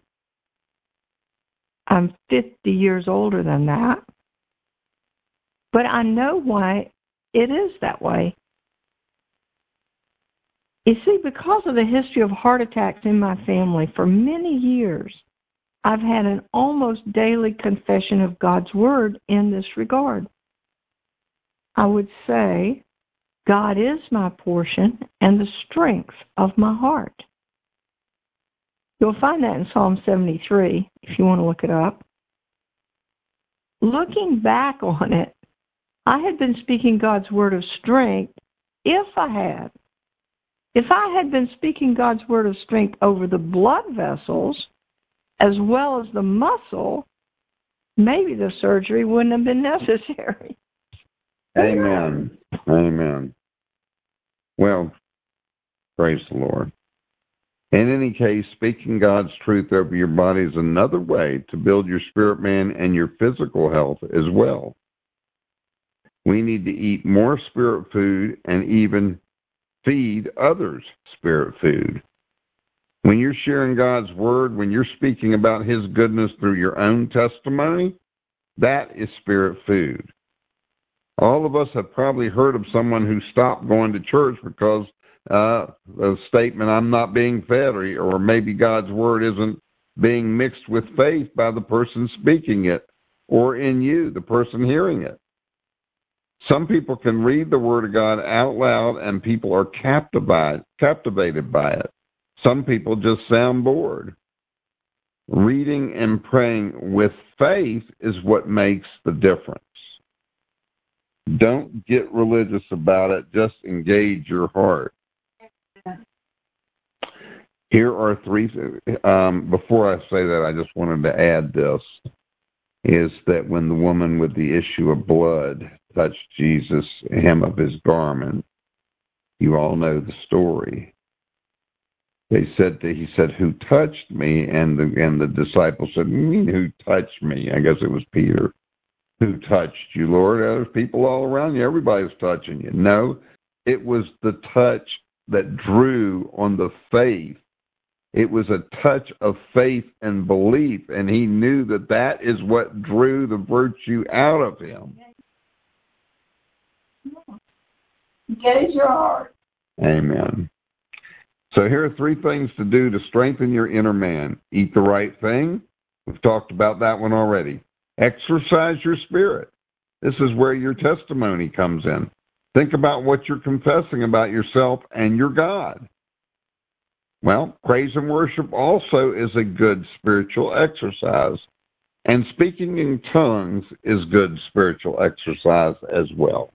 I'm fifty years older than that. But I know why it is that way. You see, because of the history of heart attacks in my family, for many years, I've had an almost daily confession of God's Word in this regard. I would say, God is my portion and the strength of my heart. You'll find that in Psalm seventy-three, if you want to look it up. Looking back on it, I had been speaking God's word of strength if I had. If I had been speaking God's word of strength over the blood vessels as well as the muscle, maybe the surgery wouldn't have been necessary. Amen. Amen. Well, praise the Lord. In any case, speaking God's truth over your body is another way to build your spirit man and your physical health as well. We need to eat more spirit food and even feed others spirit food. When you're sharing God's word, when you're speaking about his goodness through your own testimony, that is spirit food. All of us have probably heard of someone who stopped going to church because uh, the statement, I'm not being fed, or, or maybe God's word isn't being mixed with faith by the person speaking it, or in you, the person hearing it. Some people can read the word of God out loud and people are captivated, captivated by it. Some people just sound bored. Reading and praying with faith is what makes the difference. Don't get religious about it. Just engage your heart. Here are three, um, before I say that, I just wanted to add this, is that when the woman with the issue of blood touched Jesus, hem of his garment, you all know the story. They said to, he said, who touched me? And the, and the disciples said, you mean who touched me? I guess it was Peter. Who touched you, Lord? There's people all around you. Everybody's touching you. No, it was the touch that drew on the faith. It was a touch of faith and belief, and he knew that that is what drew the virtue out of him. Engage your heart. Amen. So here are three things to do to strengthen your inner man. Eat the right thing. We've talked about that one already. Exercise your spirit. This is where your testimony comes in. Think about what you're confessing about yourself and your God. Well, praise and worship also is a good spiritual exercise. And speaking in tongues is good spiritual exercise as well.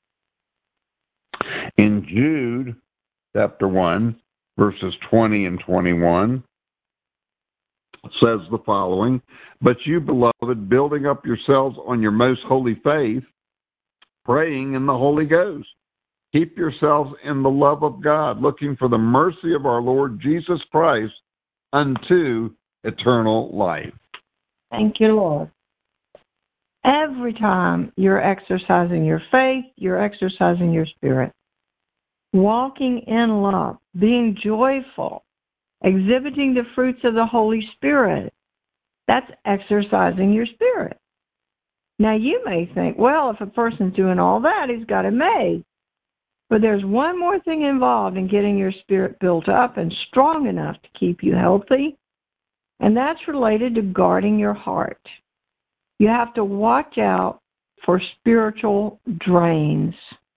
In Jude, chapter one, verses twenty and twenty-one, says the following, but you, beloved, building up yourselves on your most holy faith, praying in the Holy Ghost. Keep yourselves in the love of God, looking for the mercy of our Lord Jesus Christ unto eternal life. Thank you, Lord. Every time you're exercising your faith, you're exercising your spirit. Walking in love, being joyful, exhibiting the fruits of the Holy Spirit. That's exercising your spirit. Now, you may think, well, if a person's doing all that, he's got it made. But there's one more thing involved in getting your spirit built up and strong enough to keep you healthy, and that's related to guarding your heart. You have to watch out for spiritual drains,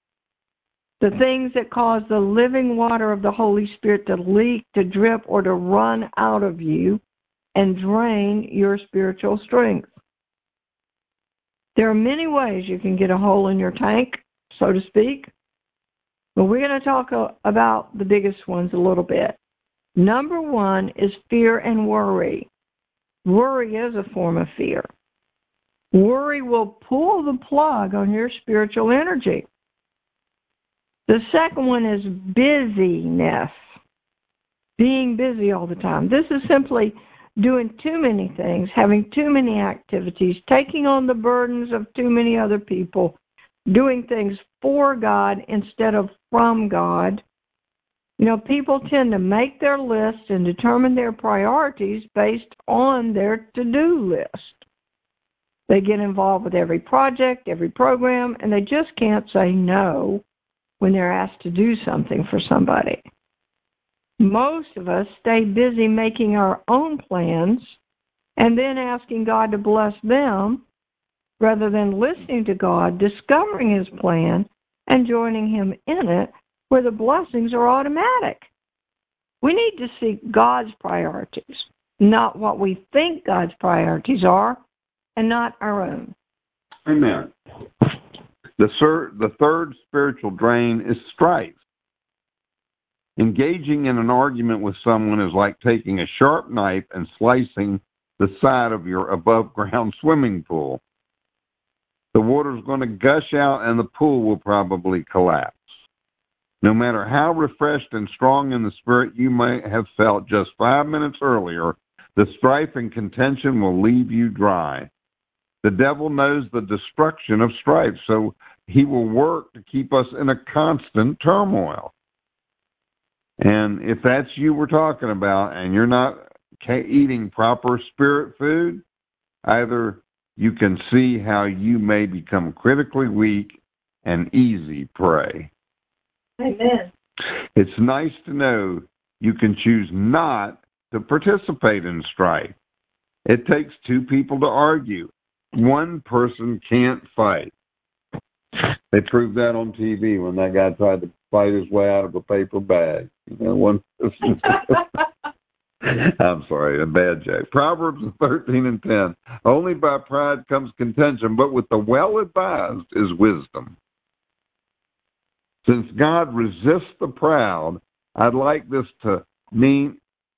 the things that cause the living water of the Holy Spirit to leak, to drip, or to run out of you and drain your spiritual strength. There are many ways you can get a hole in your tank, so to speak, but we're going to talk about the biggest ones a little bit. Number one is fear and worry. Worry is a form of fear. Worry will pull the plug on your spiritual energy. The second one is busyness, being busy all the time. This is simply doing too many things, having too many activities, taking on the burdens of too many other people, doing things for God instead of from God. You know, people tend to make their list and determine their priorities based on their to-do list. They get involved with every project, every program, and they just can't say no when they're asked to do something for somebody. Most of us stay busy making our own plans and then asking God to bless them rather than listening to God, discovering His plan, and joining Him in it where the blessings are automatic. We need to seek God's priorities, not what we think God's priorities are, and not our own. Amen. The, third, the third spiritual drain is strife. Engaging in an argument with someone is like taking a sharp knife and slicing the side of your above-ground swimming pool. The water's going to gush out and the pool will probably collapse. No matter how refreshed and strong in the spirit you may have felt just five minutes earlier, the strife and contention will leave you dry. The devil knows the destruction of strife, so he will work to keep us in a constant turmoil. And if that's you we're talking about and you're not eating proper spirit food, either you can see how you may become critically weak and easy prey. Amen. It's nice to know you can choose not to participate in strife. It takes two people to argue. One person can't fight. They proved that on T V when that guy tried to fight his way out of a paper bag. You know, one person. I'm sorry, a bad joke. Proverbs thirteen and ten. Only by pride comes contention, but with the well-advised is wisdom. Since God resists the proud, I'd like this to mean,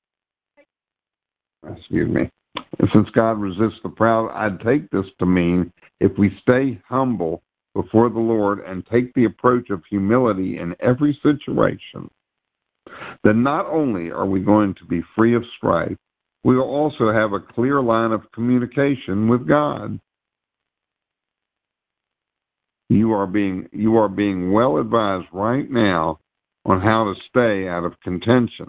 excuse me, since God resists the proud, I'd take this to mean if we stay humble before the Lord and take the approach of humility in every situation, then not only are we going to be free of strife, we will also have a clear line of communication with God. You are being you are being well advised right now on how to stay out of contention.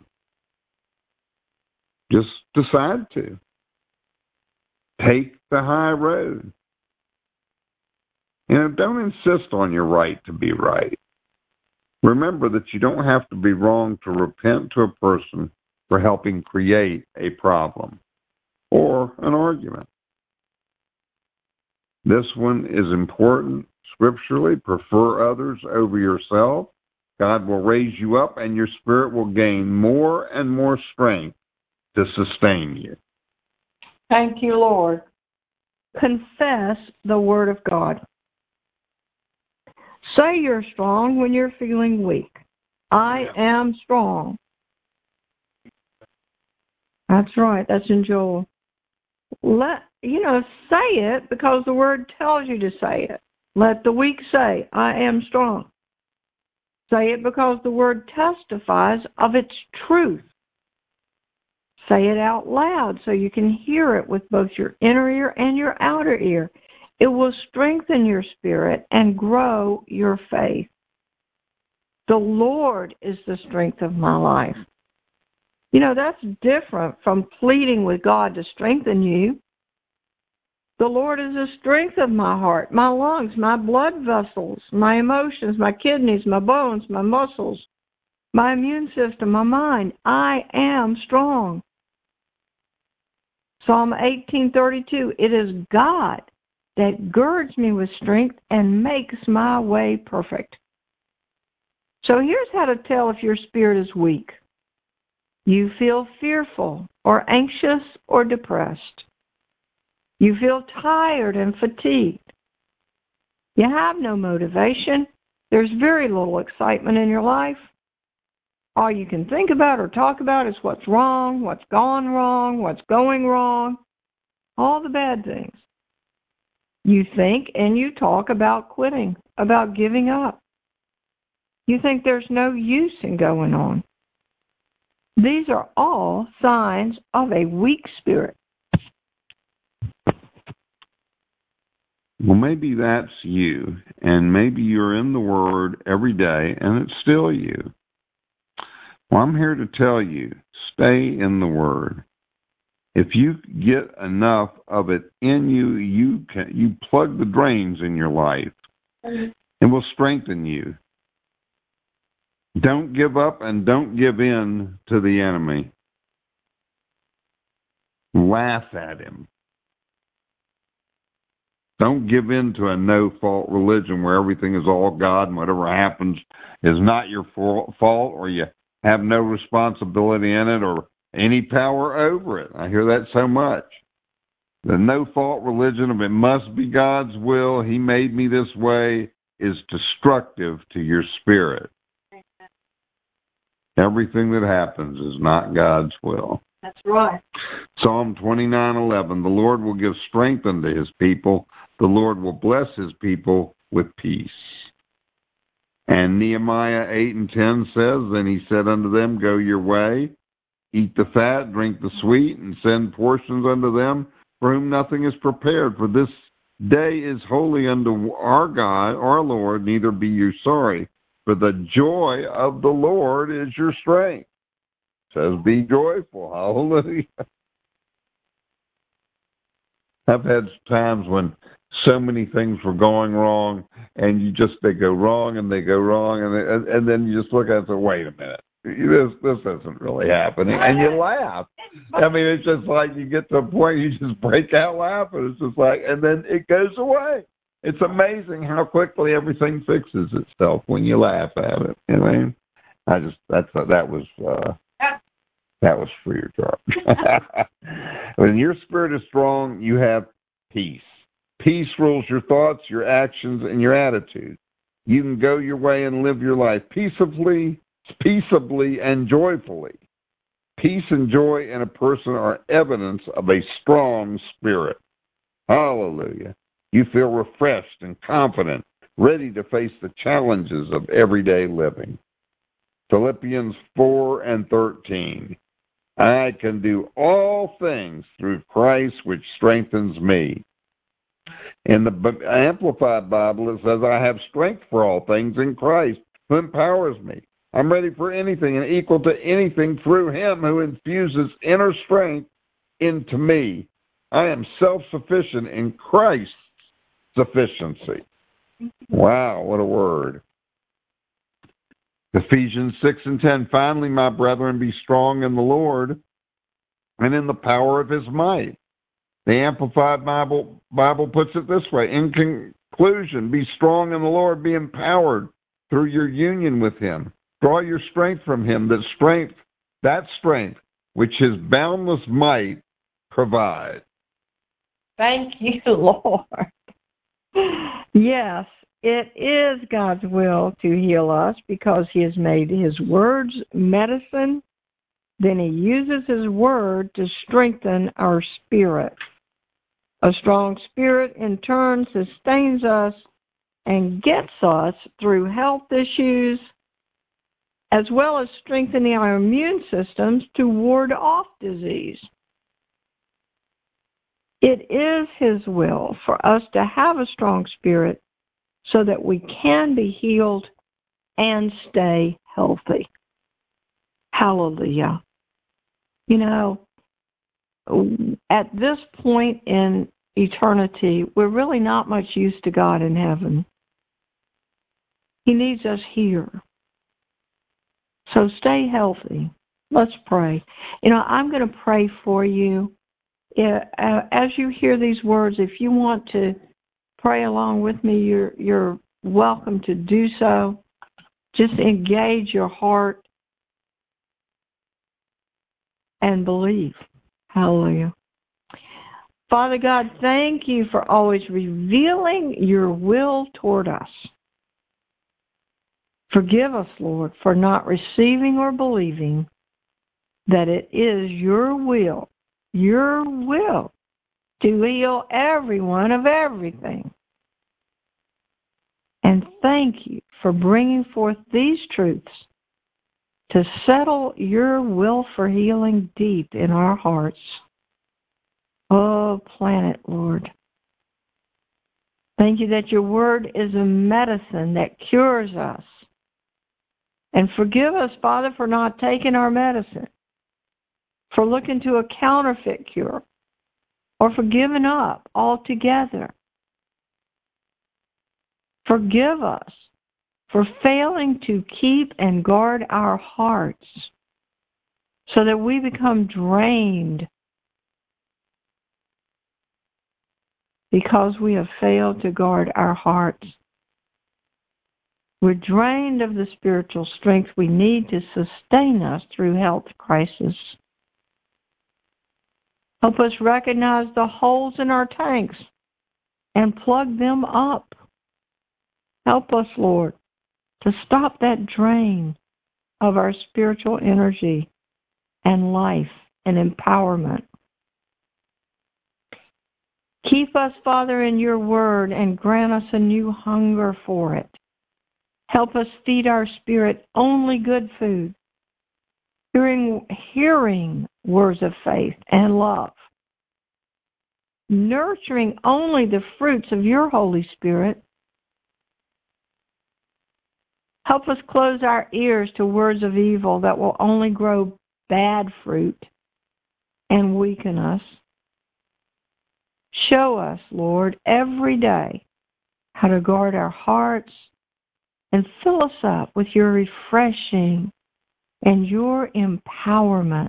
Just decide to. Take the high road. You know, don't insist on your right to be right. Remember that you don't have to be wrong to repent to a person for helping create a problem or an argument. This one is important scripturally. Prefer others over yourself. God will raise you up and your spirit will gain more and more strength to sustain you. Thank you, Lord. Confess the Word of God. Say you're strong when you're feeling weak. I am strong. That's right. That's in Joel. Let you know, say it because the Word tells you to say it. Let the weak say, I am strong. Say it because the Word testifies of its truth. Say it out loud so you can hear it with both your inner ear and your outer ear. It will strengthen your spirit and grow your faith. The Lord is the strength of my life. You know, that's different from pleading with God to strengthen you. The Lord is the strength of my heart, my lungs, my blood vessels, my emotions, my kidneys, my bones, my muscles, my immune system, my mind. I am strong. Psalm eighteen thirty-two, it is God that girds me with strength and makes my way perfect. So here's how to tell if your spirit is weak. You feel fearful or anxious or depressed. You feel tired and fatigued. You have no motivation. There's very little excitement in your life. All you can think about or talk about is what's wrong, what's gone wrong, what's going wrong, all the bad things. You think and you talk about quitting, about giving up. You think there's no use in going on. These are all signs of a weak spirit. Well, maybe that's you, and maybe you're in the Word every day, and it's still you. Well, I'm here to tell you, stay in the Word. If you get enough of it in you, you can you plug the drains in your life. It will strengthen you. Don't give up and don't give in to the enemy. Laugh at him. Don't give in to a no-fault religion where everything is all God and whatever happens is not your fault or you have no responsibility in it or any power over it. I hear that so much. The no-fault religion of it must be God's will, He made me this way, is destructive to your spirit. Everything that happens is not God's will. That's right. Psalm twenty-nine eleven, the Lord will give strength unto His people. The Lord will bless His people with peace. And Nehemiah eight and ten says, Then He said unto them, Go your way, eat the fat, drink the sweet, and send portions unto them, for whom nothing is prepared. For this day is holy unto our God, our Lord, neither be you sorry. For the joy of the Lord is your strength. It says, be joyful. Hallelujah. I've had times when so many things were going wrong, and you just, they go wrong, and they go wrong, and they, and, and then you just look at it and say, wait a minute. This this isn't really happening. And you laugh. I mean, it's just like you get to a point you just break out laughing. It's just like, and then it goes away. It's amazing how quickly everything fixes itself when you laugh at it. You know what I mean? I just, that's, that was, uh, that was free of charge. When your spirit is strong, you have peace. Peace rules your thoughts, your actions, and your attitude. You can go your way and live your life peaceably, peaceably and joyfully. Peace and joy in a person are evidence of a strong spirit. Hallelujah. You feel refreshed and confident, ready to face the challenges of everyday living. Philippians four and thirteen. I can do all things through Christ which strengthens me. In the Amplified Bible, it says, I have strength for all things in Christ who empowers me. I'm ready for anything and equal to anything through Him who infuses inner strength into me. I am self-sufficient in Christ's sufficiency. Wow, what a word. Ephesians six and ten, finally, my brethren, be strong in the Lord and in the power of His might. The Amplified Bible, Bible puts it this way, in conclusion, be strong in the Lord, be empowered through your union with Him. Draw your strength from Him, that strength, that strength which His boundless might provides. Thank you, Lord. Yes, it is God's will to heal us because He has made His words medicine. Then He uses His word to strengthen our spirit. A strong spirit, in turn, sustains us and gets us through health issues, as well as strengthening our immune systems to ward off disease. It is His will for us to have a strong spirit so that we can be healed and stay healthy. Hallelujah. You know, at this point in eternity, we're really not much use to God in heaven. He needs us here. So stay healthy. Let's pray. You know, I'm going to pray for you. As you hear these words, if you want to pray along with me, you're, you're welcome to do so. Just engage your heart and believe. Hallelujah. Father God, thank you for always revealing your will toward us. Forgive us, Lord, for not receiving or believing that it is your will, your will, to heal everyone of everything. And thank you for bringing forth these truths to settle your will for healing deep in our hearts. Oh, plant it, Lord. Thank you that your word is a medicine that cures us. And forgive us, Father, for not taking our medicine, for looking to a counterfeit cure, or for giving up altogether. Forgive us for failing to keep and guard our hearts so that we become drained because we have failed to guard our hearts. We're drained of the spiritual strength we need to sustain us through health crisis. Help us recognize the holes in our tanks and plug them up. Help us, Lord, to stop that drain of our spiritual energy and life and empowerment. Keep us, Father, in your word and grant us a new hunger for it. Help us feed our spirit only good food, hearing, hearing words of faith and love, nurturing only the fruits of your Holy Spirit. Help us close our ears to words of evil that will only grow bad fruit and weaken us. Show us, Lord, every day how to guard our hearts and fill us up with your refreshing and your empowerment.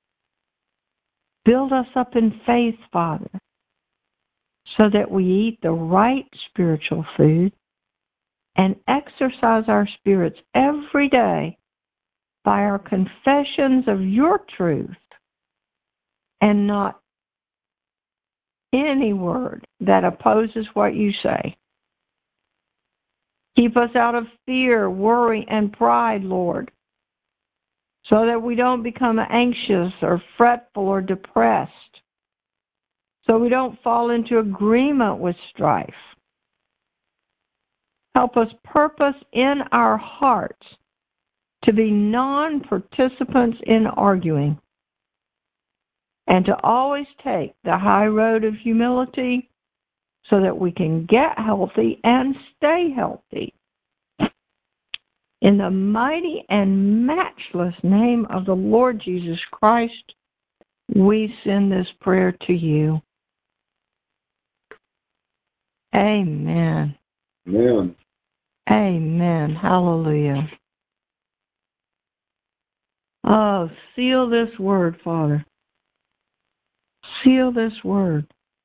Build us up in faith, Father, so that we eat the right spiritual food and exercise our spirits every day by our confessions of your truth and not any word that opposes what you say. Keep us out of fear, worry, and pride, Lord, so that we don't become anxious or fretful or depressed, so we don't fall into agreement with strife. Help us purpose in our hearts to be non-participants in arguing and to always take the high road of humility so that we can get healthy and stay healthy. In the mighty and matchless name of the Lord Jesus Christ, we send this prayer to you. Amen. Amen. Amen. Hallelujah. Oh, seal this word, Father. Seal this word.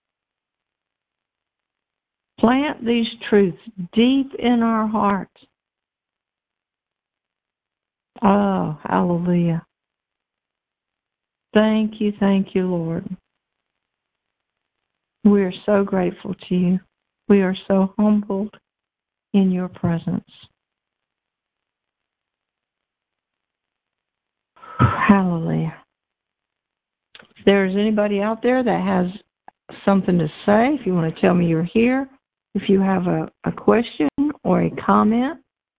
Plant these truths deep in our hearts. Oh, hallelujah. Thank you, thank you, Lord. We are so grateful to you. We are so humbled in your presence. Hallelujah. If there's anybody out there that has something to say, if you want to tell me you're here, if you have a, a question or a comment,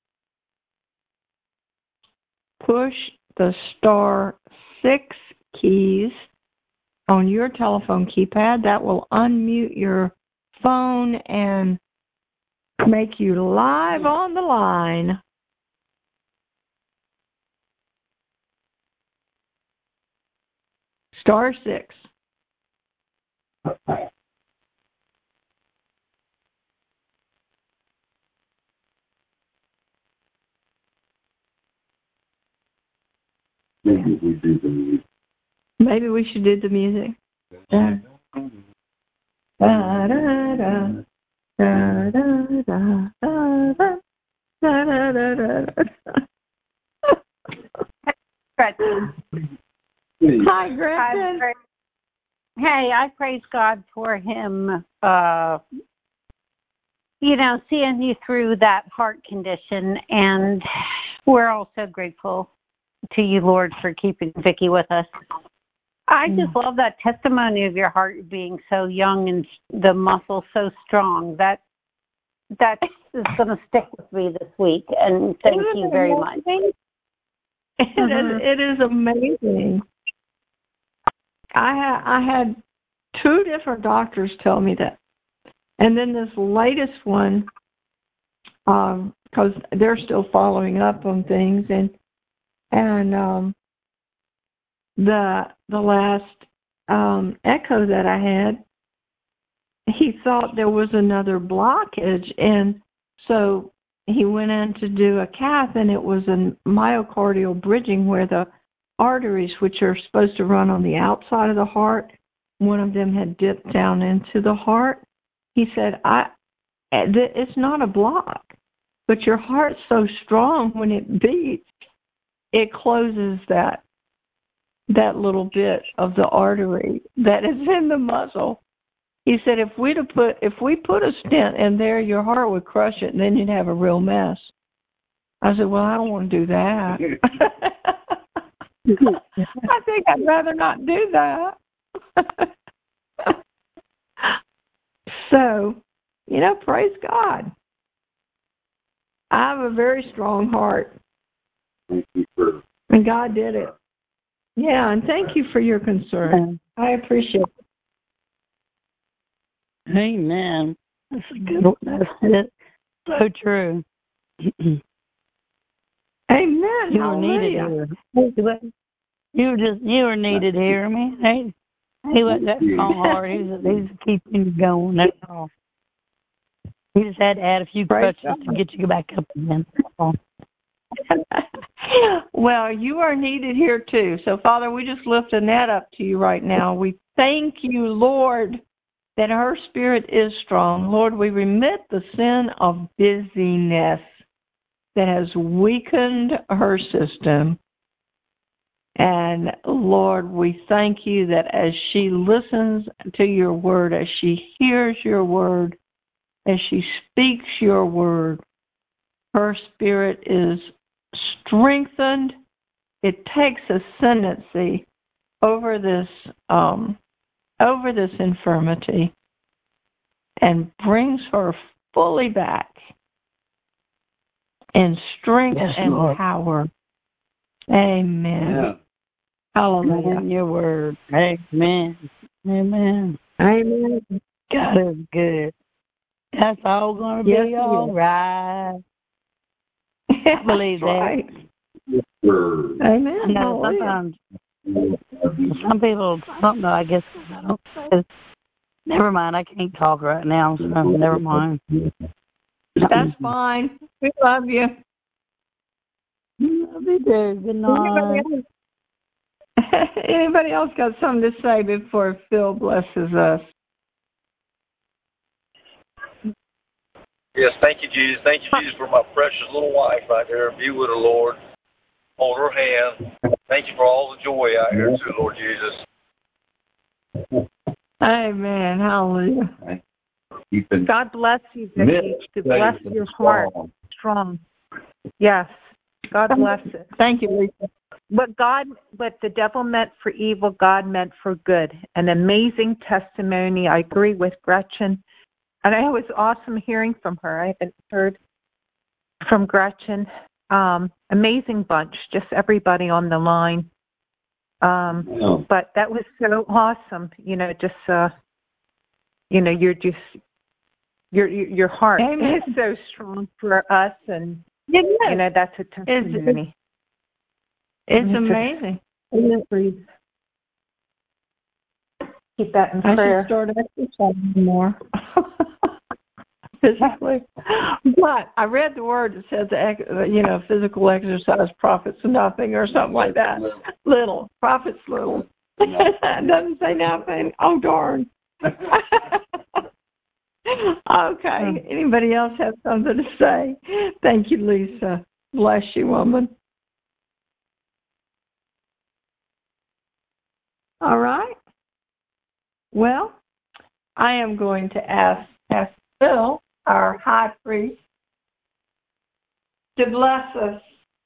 push the star six keys on your telephone keypad. That will unmute your phone and make you live on the line. Star six. Maybe we do the music. Maybe we should do the music. Da, da, da, da, da, da, da, da, da, da, da, da. Gretchen. Hi, Gretchen. Hi, hey, I praise God for him, uh, you know, seeing you through that heart condition, and we're also grateful to you, Lord, for keeping Vicki with us. I just love that testimony of your heart being so young and the muscle so strong. That that is going to stick with me this week, and thank Isn't you it very amazing? much. It, is, it is amazing. I ha- I had two different doctors tell me that, and then this latest one, um, because they're still following up on things, and and um, the the last um, echo that I had, he thought there was another blockage, and so he went in to do a cath, and it was a myocardial bridging where the arteries, which are supposed to run on the outside of the heart, one of them had dipped down into the heart. He said, "I, it's not a block, but your heart's so strong when it beats, it closes that that little bit of the artery that is in the muscle." He said, "If we'd have put if we put a stent in there, your heart would crush it, and then you'd have a real mess." I said, "Well, I don't want to do that." I think I'd rather not do that. So, you know, praise God. I have a very strong heart. Thank you for And God did it. Yeah, and thank you for your concern. I appreciate it. Amen. That's a good one. That's it. So true. Amen. You were needed Hallelujah. here. You were just you were needed here. I mean, hey, he wasn't that strong heart. He was he's keeping you going. That's all. He just had to add a few Praise crutches God. to get you back up again. That's all. Well, you are needed here too. So, Father, we just lift Annette up to you right now. We thank you, Lord, that her spirit is strong. Lord, we remit the sin of busyness that has weakened her system. And, Lord, we thank you that as she listens to your word, as she hears your word, as she speaks your word, her spirit is strengthened. It takes ascendancy over this um, over this infirmity and brings her fully back in strength Yes, and Lord. power. Amen. yeah. Hallelujah. In your word. Amen. Amen. Amen. God is good. That's all going to Yes, be he all is. right. I believe That's that. right. For, Amen. I know Hallelujah. sometimes some people, I don't know, I guess, I don't say, never mind, I can't talk right now, so never mind. That's fine. We love you. Love you too. Good night. Anybody else, anybody else got something to say before Phil blesses us? Yes, thank you, Jesus. Thank you, Jesus, for my precious little wife right there. Be with her, Lord. Hold her hand. Thank you for all the joy out here, too, Lord Jesus. Amen. Hallelujah. keeping God bless you, Vicki. To bless your heart. Strong. Yes. God bless it. Thank you, Lisa. What God, what the devil meant for evil, God meant for good. An amazing testimony. I agree with Gretchen. And it was awesome hearing from her. I haven't heard from Gretchen. Um, amazing bunch, just everybody on the line. Um, Yeah. But that was so awesome. You know, just, uh, you know, you're just, your your heart Amen. is so strong for us. And, It is. you know, that's a testimony. It's amazing. Please. Keep that in I prayer. should start exercising more. Physically. But I read the word that says, you know, physical exercise profits nothing or something like that. Little. Profits little. It doesn't say nothing. Oh, darn. Okay. Anybody else have something to say? Thank you, Lisa. Bless you, woman. All right. Well, I am going to ask Pastor Phil, our high priest, to bless us.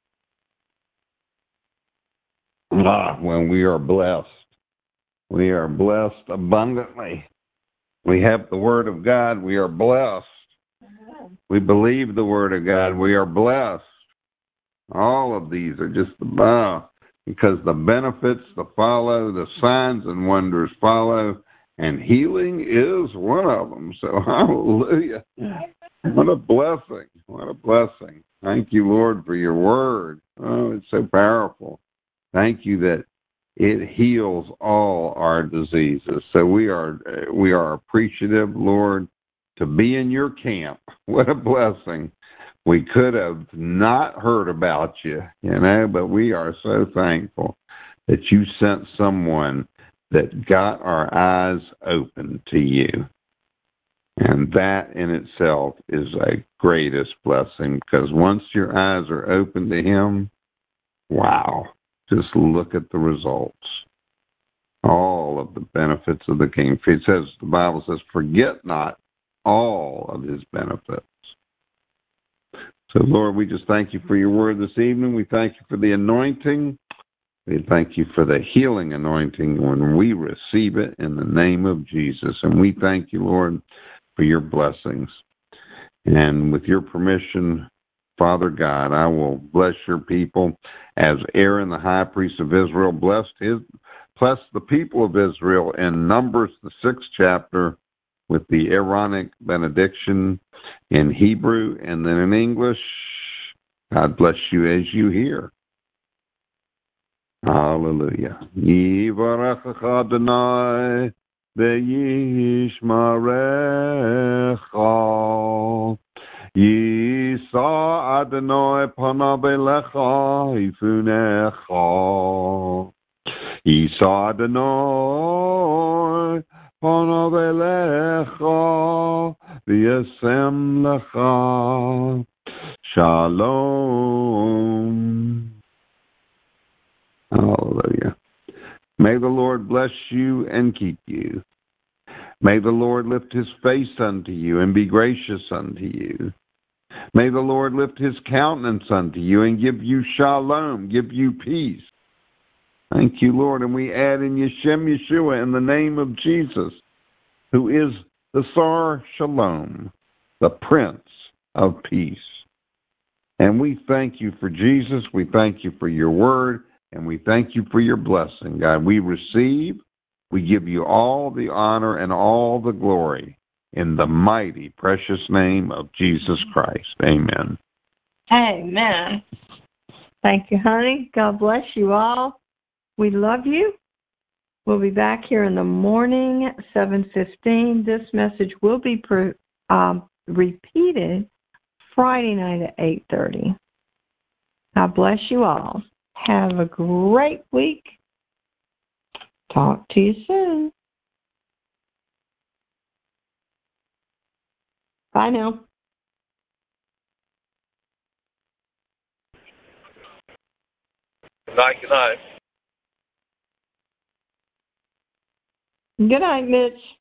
Ah, when we are blessed, we are blessed abundantly. We have the Word of God, we are blessed. We believe the Word of God, we are blessed. All of these are just above, because the benefits to follow, the signs and wonders follow, and healing is one of them. So, hallelujah. What a blessing. What a blessing. Thank you, Lord, for your word. Oh, it's so powerful. Thank you that it heals all our diseases. So we are we are appreciative, Lord, to be in your camp. What a blessing. We could have not heard about you, you know, but we are so thankful that you sent someone that got our eyes open to you. And that in itself is a greatest blessing, because once your eyes are open to him, wow, just look at the results. All of the benefits of the King. It says, the Bible says, forget not all of his benefits. So, Lord, we just thank you for your word this evening. We thank you for the anointing. We thank you for the healing anointing when we receive it in the name of Jesus. And we thank you, Lord, for your blessings. And with your permission, Father God, I will bless your people as Aaron, the high priest of Israel, blessed his, blessed the people of Israel in Numbers, the sixth chapter, with the Aaronic benediction in Hebrew, and then in English. God bless you as you hear. Hallelujah. Yivarechecha Adonai v'yishmarecha. Yisa Adonai panav elecha yifunecha. Yisa Adonai panav elecha v'yasem lecha. Shalom. Hallelujah. May the Lord bless you and keep you. May the Lord lift his face unto you and be gracious unto you. May the Lord lift his countenance unto you and give you shalom, give you peace. Thank you, Lord. And we add in Yeshem Yeshua in the name of Jesus, who is the Sar Shalom, the Prince of Peace. And we thank you for Jesus. We thank you for your word. And we thank you for your blessing, God. We receive, we give you all the honor and all the glory in the mighty, precious name of Jesus Christ. Amen. Amen. Thank you, honey. God bless you all. We love you. We'll be back here in the morning at seven fifteen. This message will be pre- um, repeated Friday night at eight thirty. God bless you all. Have a great week. Talk to you soon. Bye now. Good night, good night. Good night, Mitch.